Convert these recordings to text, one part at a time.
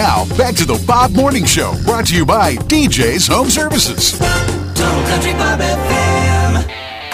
Now, back to the Bob Morning Show, brought to you by DJ's Home Services. Total Country Bob FM.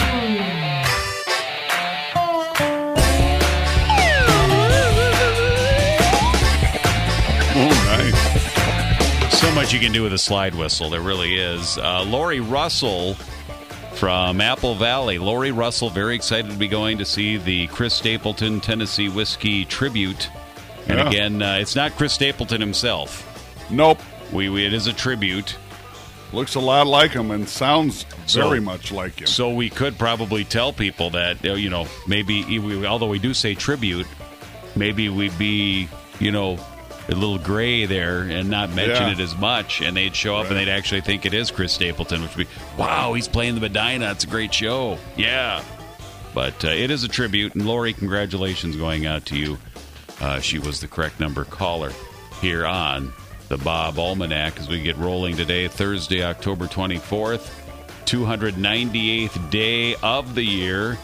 Oh, nice. So much you can do with a slide whistle. There really is. Lori Russell from Apple Valley. Lori Russell, very excited to be going to see the Chris Stapleton Tennessee Whiskey Tribute. And again, it's not Chris Stapleton himself. Nope. It is a tribute. Looks a lot like him and sounds very much like him. So we could probably tell people that, maybe, although we do say tribute, maybe we'd be, a little gray there and not mention it as much, and they'd show up and they'd actually think it is Chris Stapleton, which would be, wow, he's playing the Medina. It's a great show. Yeah. But it is a tribute, and Lori, congratulations going out to you. She was the correct number caller here on the Bob Almanac as we get rolling today, Thursday, October 24th, 298th day of the year,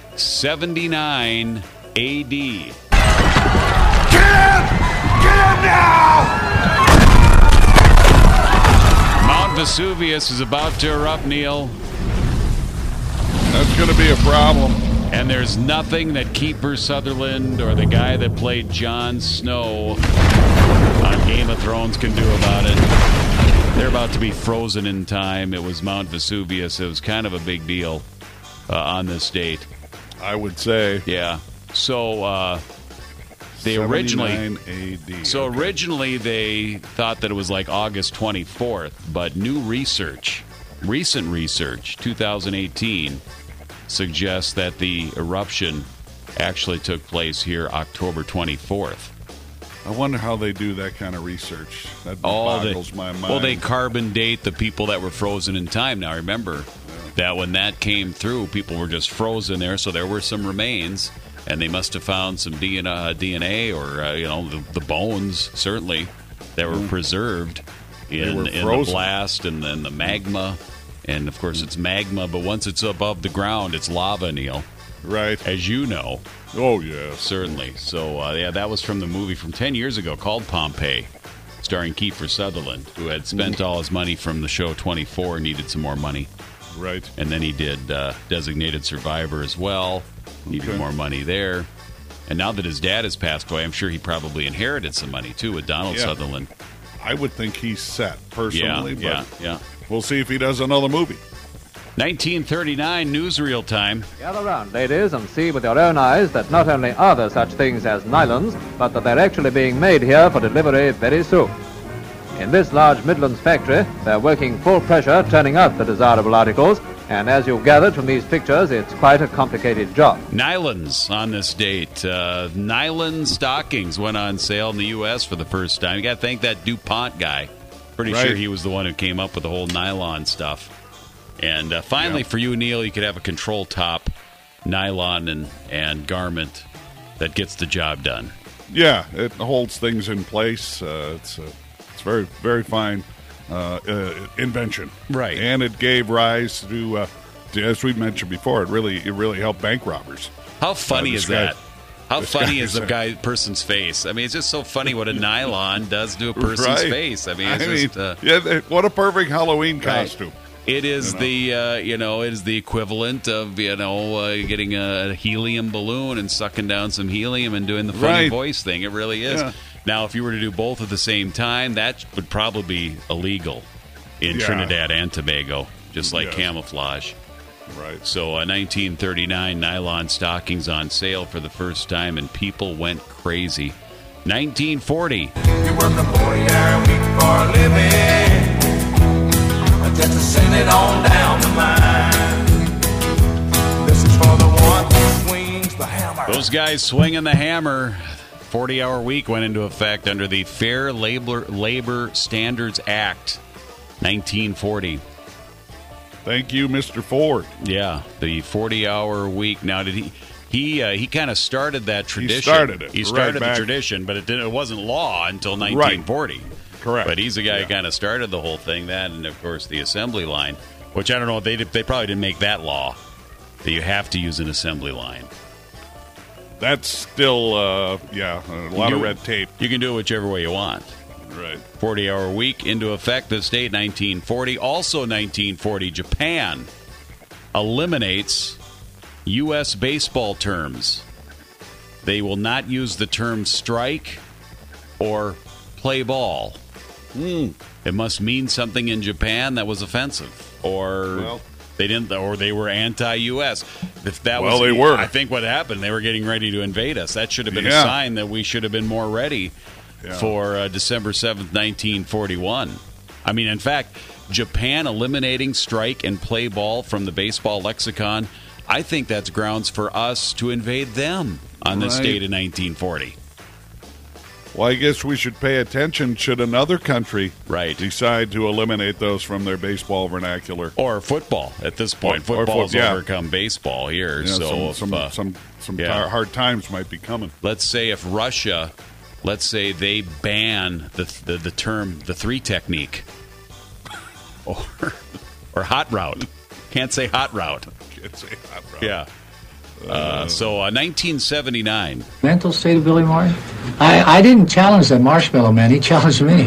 79 A.D. Get him now! Mount Vesuvius is about to erupt, Neil. That's going to be a problem. And there's nothing that Kiefer Sutherland or the guy that played Jon Snow on Game of Thrones can do about it. They're about to be frozen in time. It was Mount Vesuvius. It was kind of a big deal on this date. I would say. Yeah. So they originally AD. So originally they thought that it was like August 24th, but recent research, 2018, suggests that the eruption actually took place here October 24th. I wonder how they do that kind of research. That boggles my mind. Well, they carbon date the people that were frozen in time. Now, remember that when that came through, people were just frozen there, so there were some remains, and they must have found some DNA or the bones, certainly, that were preserved in the blast and then the magma. And, of course, it's magma, but once it's above the ground, it's lava, Neil. Right. As you know. Oh, yeah. Certainly. So, that was from the movie from 10 years ago called Pompeii, starring Kiefer Sutherland, who had spent all his money from the show 24 and needed some more money. Right. And then he did Designated Survivor as well. Needed more money there. And now that his dad has passed away, I'm sure he probably inherited some money, too, with Donald Sutherland. I would think he's set, personally. Yeah. We'll see if he does another movie. 1939, newsreel time. Gather round, ladies, and see with your own eyes that not only are there such things as nylons, but that they're actually being made here for delivery very soon. In this large Midlands factory, they're working full pressure, turning out the desirable articles, and as you've gathered from these pictures, it's quite a complicated job. Nylons on this date. Nylon stockings went on sale in the U.S. for the first time. You got to thank that DuPont guy. Pretty sure he was the one who came up with the whole nylon stuff. And finally, for you, Neil, you could have a control top nylon and garment that gets the job done. Yeah, it holds things in place. It's very, very fine invention. Right. And it gave rise to, as we mentioned before, it really helped bank robbers. How funny is that? How funny is the person's face? I mean, it's just so funny what a nylon does to a person's face. I mean, what a perfect Halloween costume. It is it is the equivalent of getting a helium balloon and sucking down some helium and doing the funny voice thing. It really is. Yeah. Now, if you were to do both at the same time, that would probably be illegal in Trinidad and Tobago, just like camouflage. Right. So, 1939, nylon stockings on sale for the first time, and people went crazy. 1940. You work a 40-hour week for a living, just to send it on down the line. This is for the one who swings the hammer. Those guys swinging the hammer. 40-hour week went into effect under the Fair Labor Standards Act, 1940. Thank you, Mr. Ford. Yeah, the 40-hour week. Now, did he kind of started that tradition? He started it. He started the tradition, but it wasn't law until 1940. Right. Correct. But he's the guy who kind of started the whole thing. That, and of course, the assembly line, which I don't know. They probably didn't make that law that you have to use an assembly line. That's still, a lot of red tape. You can do it whichever way you want. Right. 40-hour week into effect this date, 1940. Also 1940, Japan eliminates U.S. baseball terms. They will not use the term strike or play ball. It must mean something in Japan that was offensive, or they didn't, or they were anti-U.S. If that was, they were. I think what happened, they were getting ready to invade us. That should have been a sign that we should have been more ready for December 7th, 1941. I mean, in fact, Japan eliminating strike and play ball from the baseball lexicon, I think that's grounds for us to invade them on this date in 1940. Well, I guess we should pay attention should another country decide to eliminate those from their baseball vernacular. Or football at this point. Football's overcome baseball here. Yeah, so some hard times might be coming. Let's say if Russia, they ban the term, the three technique. Or hot route. Can't say hot route. Can't say hot route. Yeah. 1979. Mental state of Billy Martin? I didn't challenge that marshmallow man. He challenged me.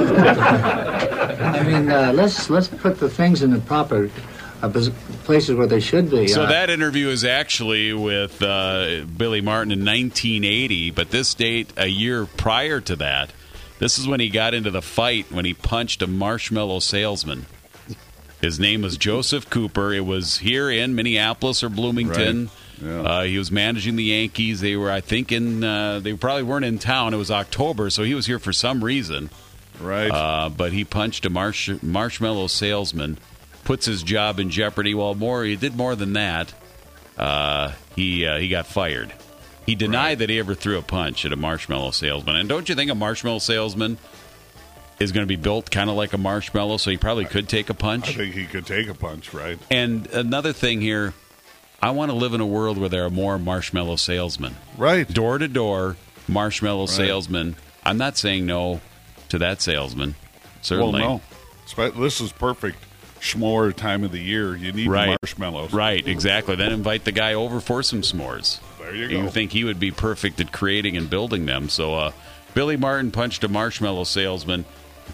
I mean, let's put the things in the proper places where they should be. So that interview is actually with Billy Martin in 1980, but this date, a year prior to that, this is when he got into the fight when he punched a marshmallow salesman. His name was Joseph Cooper. It was here in Minneapolis or Bloomington. Right. Yeah. He was managing the Yankees. They were, I think, they probably weren't in town. It was October, so he was here for some reason. Right. But he punched a marshmallow salesman, puts his job in jeopardy. Well, he did more than that. He got fired. He denied that he ever threw a punch at a marshmallow salesman. And don't you think a marshmallow salesman is going to be built kind of like a marshmallow, so he probably could take a punch? I think he could take a punch, right? And another thing here, I want to live in a world where there are more marshmallow salesmen. Right. Door-to-door marshmallow salesmen. I'm not saying no to that salesman, certainly. Well, no. This is perfect s'more time of the year. You need marshmallows. Right, exactly. Then invite the guy over for some s'mores. There you go. You think he would be perfect at creating and building them. So Billy Martin punched a marshmallow salesman.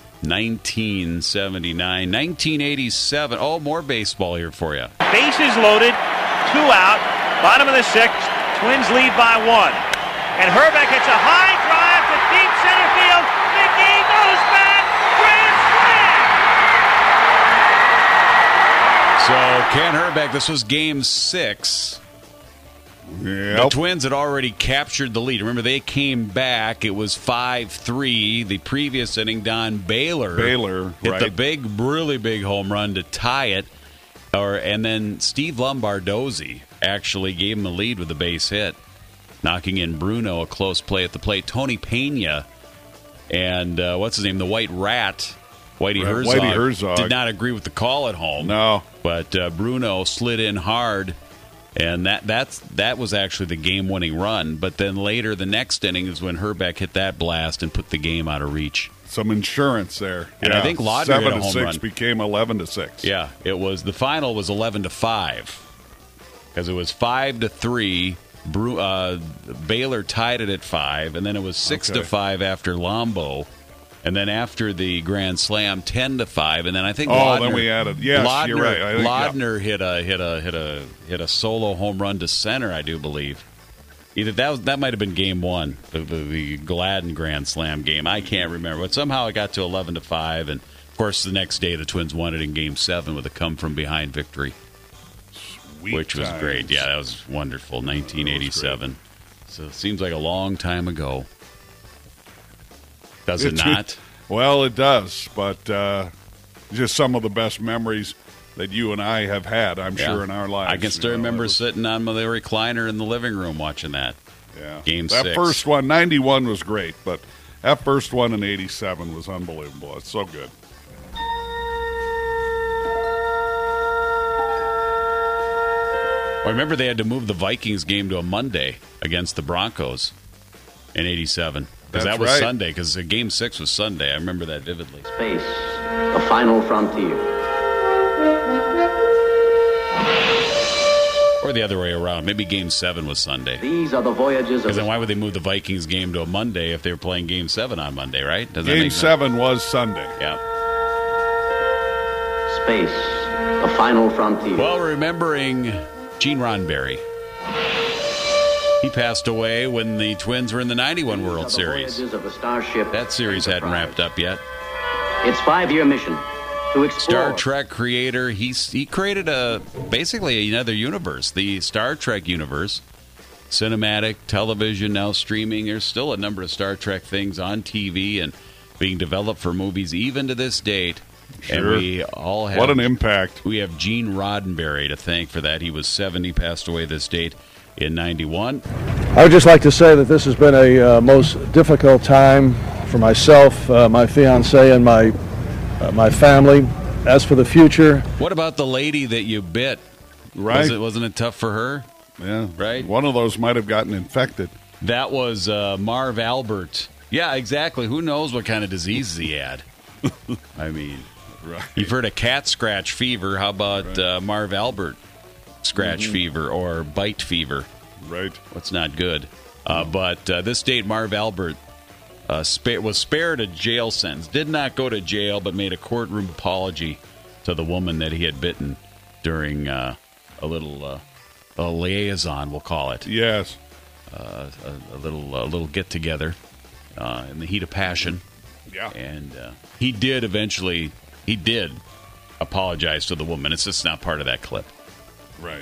1979. 1987. Oh, more baseball here for you. Bases loaded, 2 out, bottom of the 6th. Twins lead by 1. And Herbeck hits a high drive to deep center field. Mickey goes back. Grand slam! So Ken Herbeck, this was Game 6. Yep. The Twins had already captured the lead. Remember, they came back. It was 5-3. The previous inning, Don Baylor hit the really big home run to tie it. And then Steve Lombardozzi actually gave him the lead with a base hit, knocking in Bruno, a close play at the plate. Tony Pena and what's his name, the White Rat, Whitey Herzog, did not agree with the call at home. No. But Bruno slid in hard. And that was actually the game-winning run. But then later, the next inning is when Herbeck hit that blast and put the game out of reach. Some insurance there. And I think Laudner hit a home 7-6 run. became 11-6. Yeah, it was. The final was 11-5 because it was 5-3. Baylor tied it at 5, and then it was 6-5 after Lombo. And then after the grand slam, 10-5, and then I think Laudner. Then we added. Yes, you're right. Laudner hit a solo home run to center, I do believe. Either that might have been Game 1, the Gladden grand slam game. I can't remember, but somehow it got to 11-5, and of course the next day the Twins won it in Game 7 with a come from behind victory, which was great. Yeah, that was wonderful. 1987. So it seems like a long time ago. Does it not? Well, it does, but just some of the best memories that you and I have had, I'm sure, in our lives. I can still remember sitting on the recliner in the living room watching that. Yeah. Game 6. That first one, 91 was great, but that first one in 87 was unbelievable. It's so good. I remember they had to move the Vikings game to a Monday against the Broncos in 87. Because that was Sunday, because Game 6 was Sunday. I remember that vividly. Space, the final frontier. Or the other way around. Maybe Game 7 was Sunday. These are the voyages of... Because then why would they move the Vikings game to a Monday if they were playing Game 7 on Monday, right? Doesn't Game 7 was Sunday. Yeah. Space, the final frontier. Well, remembering Gene Roddenberry. He passed away when the Twins were in the 91 World Series. Of the Starship That series hadn't wrapped up yet. Its 5-year mission to explore... Star Trek creator. He created basically another universe, the Star Trek universe. Cinematic, television, now streaming. There's still a number of Star Trek things on TV and being developed for movies even to this date. Sure. And we all have... What an impact. We have Gene Roddenberry to thank for that. He was 70, passed away this date in 91. I would just like to say that this has been a most difficult time for myself, my fiancée, and my family. As for the future... What about the lady that you bit? Right. Wasn't it tough for her? Yeah. Right? One of those might have gotten infected. That was Marv Albert. Yeah, exactly. Who knows what kind of diseases he had? I mean, right. You've heard of cat scratch fever. How about Marv Albert scratch fever or bite fever? Right. What's not good? But this date, Marv Albert was spared a jail sentence. Did not go to jail, but made a courtroom apology to the woman that he had bitten during a little liaison, we'll call it. Yes. A little get together in the heat of passion. Yeah. And he did apologize to the woman. It's just not part of that clip. Right.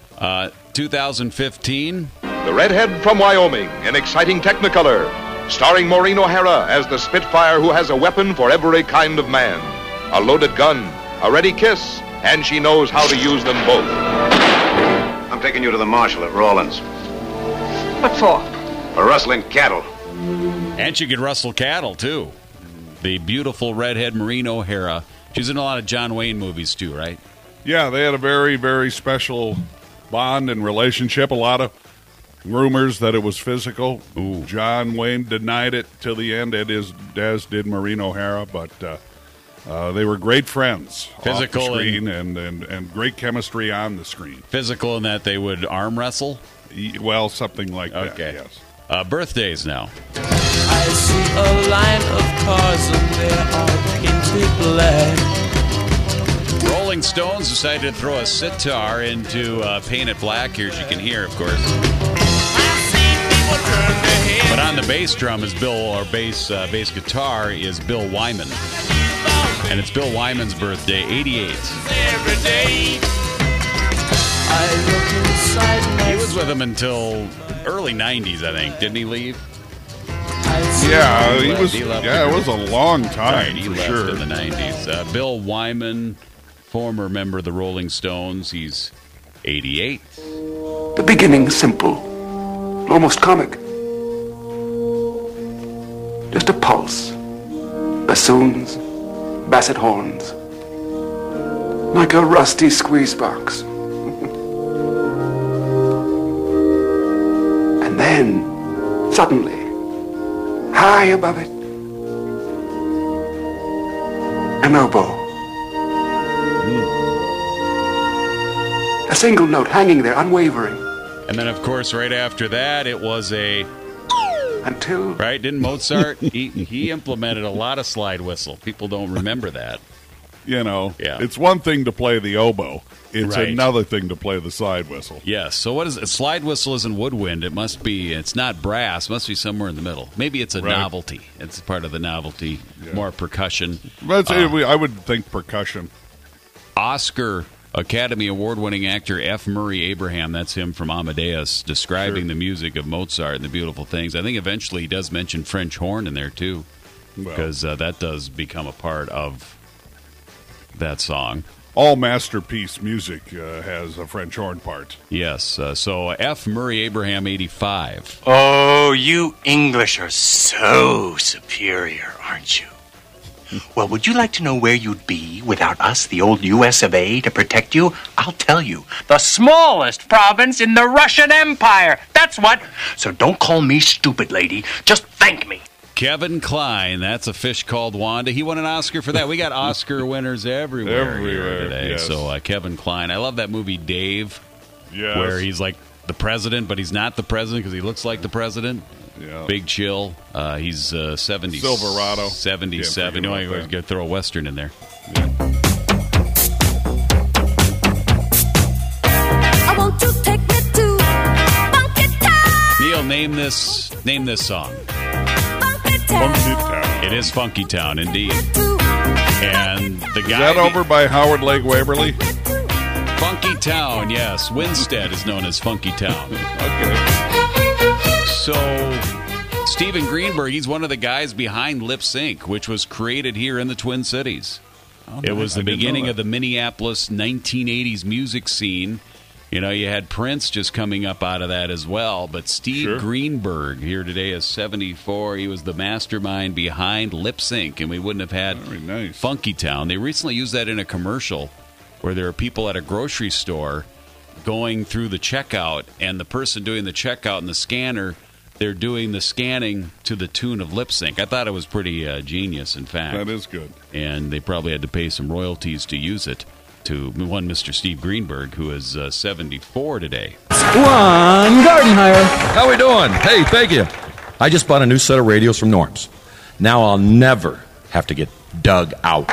2015. The Redhead from Wyoming in exciting Technicolor, starring Maureen O'Hara as the Spitfire who has a weapon for every kind of man. A loaded gun, a ready kiss, and she knows how to use them both. I'm taking you to the marshal at Rawlins. What for? For rustling cattle. And she could rustle cattle, too. The beautiful redhead Maureen O'Hara. She's in a lot of John Wayne movies, too, right? Yeah, they had a very, very special bond and relationship. A lot of rumors that it was physical. Ooh. John Wayne denied it till the end, as did Maureen O'Hara, but they were great friends Physical off the screen and great chemistry on the screen. Physical in that they would arm wrestle? Well, something like that, okay. yes. Birthdays now. I see a line of cars and they are painted black. Rolling Stones decided to throw a sitar into Paint It Black here, as you can hear, of course. But on the bass drum is bass guitar is Bill Wyman. And it's Bill Wyman's birthday, 88. Every day I look inside he was with him until early 90s, I think. Didn't he leave? Yeah, he left it was a long time, right, he for left sure. in the 90s. Bill Wyman, former member of the Rolling Stones, he's 88. The beginning simple, almost comic. Just a pulse, bassoons, basset horns, like a rusty squeeze box. And then, suddenly, high above it, an oboe. A single note hanging there, unwavering. And then, of course, right after that, it was until... Right? Didn't Mozart? he implemented a lot of slide whistle. People don't remember that. You know, yeah. It's one thing to play the oboe. It's right. another thing to play the slide whistle. Yes. So what is it? Slide whistle isn't woodwind. It must be, it's not brass. It must be somewhere in the middle. Maybe it's a novelty. It's part of the novelty. Yeah. More percussion. I would think percussion. Oscar Academy Award-winning actor F. Murray Abraham, that's him from Amadeus, describing the music of Mozart and the beautiful things. I think eventually he does mention French horn in there, too, because that does become a part of that song. All masterpiece music has a French horn part. Yes. So F. Murray Abraham, 85. Oh, you English are so superior, aren't you? Well, would you like to know where you'd be without us, the old U.S. of A., to protect you? I'll tell you. The smallest province in the Russian Empire. That's what. So don't call me stupid, lady. Just thank me. Kevin Kline, that's a fish called Wanda. He won an Oscar for that. We got Oscar winners everywhere here today. Yes. So Kevin Kline. I love that movie, Dave. Yes. where he's like the president, but he's not the president because he looks like the president. Yeah. Big Chill. He's 70. Silverado. 77. You know, you got to throw a Western in there. I want to take me to Funky Town. Neil, name this song. Funky Town. It is Funky Town, indeed. And the guy. Is that over by Howard Lake Waverly? Funky Town, yes. Winstead is known as Funky Town. Okay. So, Steven Greenberg, he's one of the guys behind Lip Sync, which was created here in the Twin Cities. It was the beginning of the Minneapolis 1980s music scene. You know, you had Prince just coming up out of that as well. But Steve Greenberg here today is 74. He was the mastermind behind Lip Sync, and we wouldn't have had Funky Town. They recently used that in a commercial where there are people at a grocery store going through the checkout, and the person doing the checkout in the scanner, they're doing the scanning to the tune of Lip Sync. I thought it was pretty genius, in fact. That is good. And they probably had to pay some royalties to use it to one Mr. Steve Greenberg, who is 74 today. Ron Gardenhire. How we doing? Hey, thank you. I just bought a new set of radios from Norms. Now I'll never have to get dug out.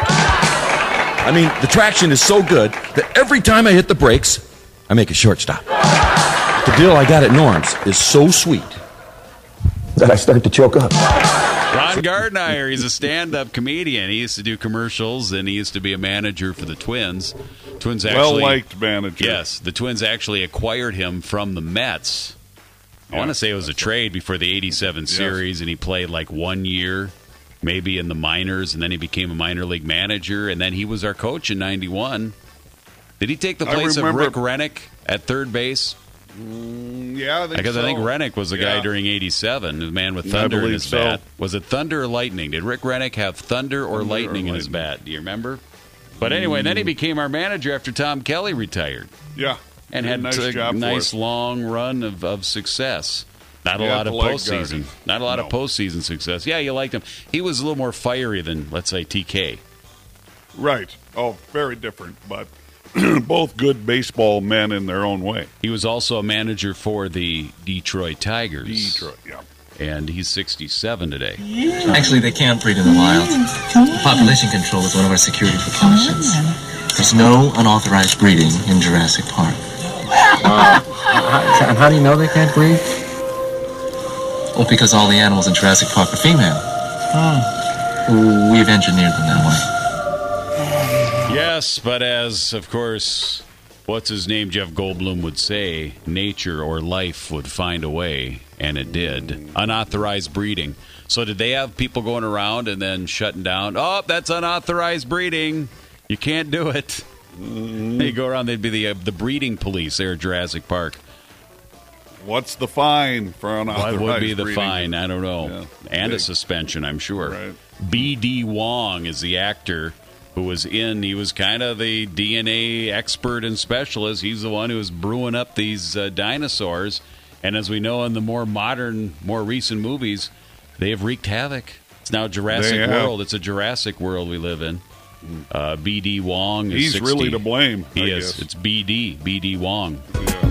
I mean, the traction is so good that every time I hit the brakes, I make a short stop. The deal I got at Norms is so sweet that I start to choke up. Ron Gardenhire, he's a stand-up comedian. He used to do commercials, and he used to be a manager for the Twins. Twins actually, well-liked manager. Yes, the Twins actually acquired him from the Mets. I want to say it was a trade before the 87 series, and he played like 1 year, maybe in the minors, and then he became a minor league manager, and then he was our coach in 91. Did he take the place of Rick Rennick at third base? Yeah, I think because so. I think Rennick was the guy during 87, the man with thunder in his bat. Was it thunder or lightning? Did Rick Rennick have thunder or lightning in his bat? Do you remember? But anyway, then he became our manager after Tom Kelly retired. Yeah. And had a nice long run of success. Not a lot of postseason. Not a lot of postseason success. Yeah, you liked him. He was a little more fiery than, let's say, TK. Right. Oh, very different, but both good baseball men in their own way. He was also a manager for the Detroit Tigers. Detroit, yeah. And he's 67 today. Actually, they can't breed in the wild. Population control is one of our security precautions. There's no unauthorized breeding in Jurassic Park. And how do you know they can't breed? Well, because all the animals in Jurassic Park are female. We've engineered them that way. Yes, but as, of course, what's-his-name Jeff Goldblum would say, nature or life would find a way, and it did. Unauthorized breeding. So did they have people going around and then shutting down? Oh, that's unauthorized breeding. You can't do it. They go around, they'd be the breeding police there at Jurassic Park. What's the fine for unauthorized breeding? What would be the fine? I don't know. Yeah. And a suspension, I'm sure. Right. B.D. Wong is the actor who was he was kind of the DNA expert and specialist. He's the one who was brewing up these dinosaurs. And as we know in the more modern, more recent movies, they have wreaked havoc. It's now Jurassic World. It's a Jurassic world we live in. B.D. Wong is He's 60. really to blame, He I is. guess. It's B.D. Wong.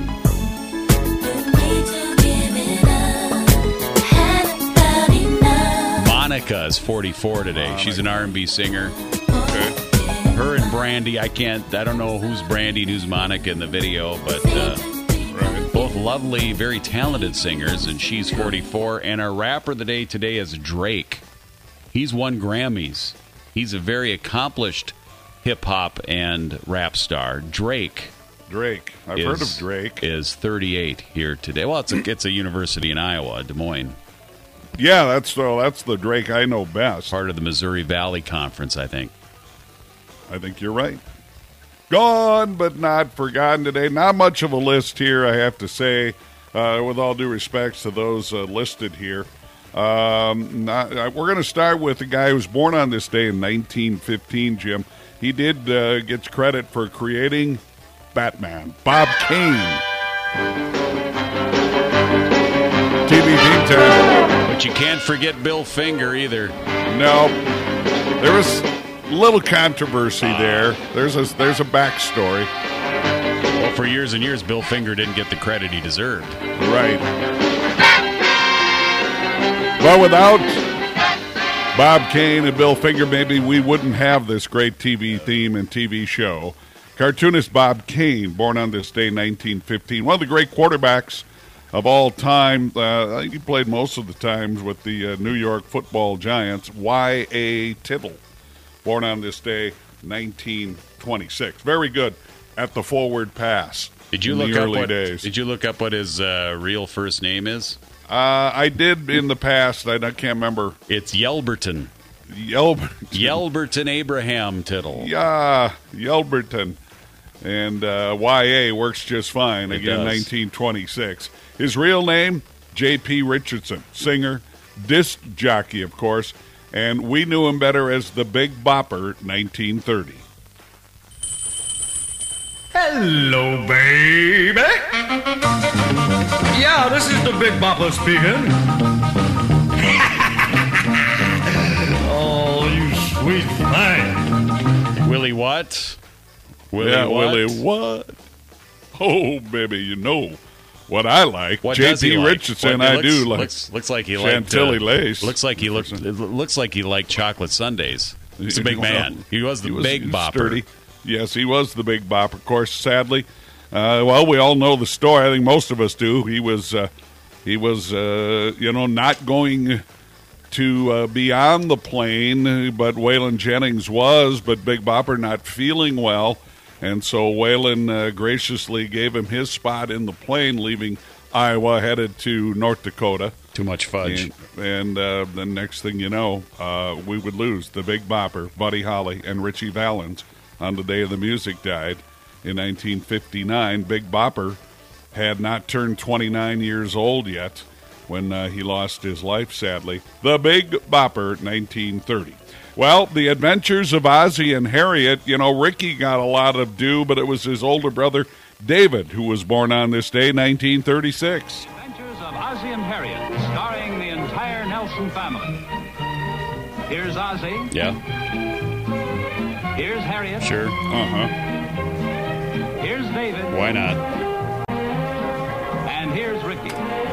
Monica is 44 today. She's an R&B singer. Her and Brandy, I don't know who's Brandy and who's Monica in the video, but both lovely, very talented singers, and she's 44. And our rapper of the day today is Drake. He's won Grammys. He's a very accomplished hip-hop and rap star. Drake. I've heard of Drake. Is 38 here today. Well, it's a university in Iowa, Des Moines. Yeah, that's the Drake I know best. Part of the Missouri Valley Conference, I think. I think you're right. Gone but not forgotten today. Not much of a list here, I have to say, with all due respects to those listed here. We're going to start with a guy who was born on this day in 1915, Jim. He gets credit for creating Batman. Bob Kane. TV Theme Time. But you can't forget Bill Finger either. No. There was little controversy there. There's a backstory. Well, For years and years, Bill Finger didn't get the credit he deserved. Right. But without Bob Kane and Bill Finger, maybe we wouldn't have this great TV theme and TV show. Cartoonist Bob Kane, born on this day, 1915. One of the great quarterbacks of all time. He played most of the times with the New York Football Giants. Y.A. Tittle, born on this day, 1926. Very good at the forward pass. Did you look up what his real first name is? I did in the past. I can't remember. It's Yelberton. Yelberton Abraham Tittle. Yeah, Yelberton. And Y.A. works just fine. Again, 1926. His real name, J.P. Richardson. Singer, disc jockey, of course. And we knew him better as the Big Bopper, 1930. Hello, baby. Yeah, this is the Big Bopper speaking. Oh, you sweet thing. Willie what? Willie what? Oh, baby, you know what I like. What J.P. Richardson, I do like. Looks like he liked Chantilly lace. Looks like he liked chocolate sundaes. He's a big man. He was the Big Bopper. Sturdy. Yes, he was the Big Bopper. Of course, sadly, we all know the story. I think most of us do. He was not going to be on the plane, but Waylon Jennings was, but Big Bopper not feeling well, and so Waylon graciously gave him his spot in the plane, leaving Iowa, headed to North Dakota. Too much fudge. And the next thing you know, we would lose the Big Bopper, Buddy Holly, and Richie Valens. On the day of the music died in 1959. Big Bopper had not turned 29 years old yet when he lost his life, sadly. The Big Bopper, 1930. Well, the adventures of Ozzie and Harriet, Ricky got a lot of due, but it was his older brother, David, who was born on this day, 1936. Adventures of Ozzie and Harriet, starring the entire Nelson family. Here's Ozzie. Yeah. Here's Harriet. Sure. Here's David. Why not? And here's Ricky.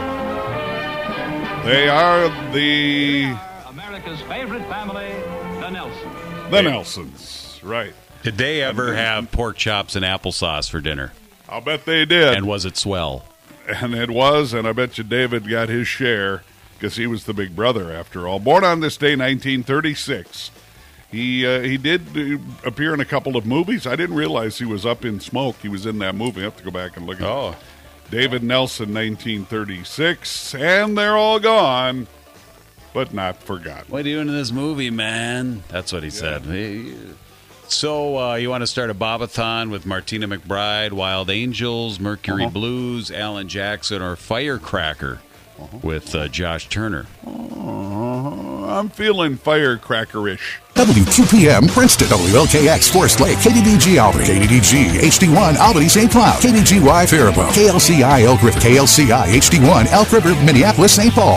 They are America's favorite family, the Nelsons. The Nelsons, right. Did they ever have pork chops and applesauce for dinner? I'll bet they did. And was it swell? And it was, and I bet you David got his share because he was the big brother after all. Born on this day, 1936. He did appear in a couple of movies. I didn't realize he was Up in Smoke. He was in that movie. I have to go back and look at it. David Nelson, 1936. And they're all gone, but not forgotten. What are you doing in this movie, man? That's what he said. So you want to start a Bobathon with Martina McBride, Wild Angels, Mercury Blues, Alan Jackson, or Firecracker with Josh Turner? I'm feeling firecracker-ish. WQPM Princeton, WLKX Forest Lake, KDDG Albany, KDDG HD1 Albany St. Cloud, KDGY Faribault, KLCI Elk River, KLCI HD1 Elk River, Minneapolis St. Paul.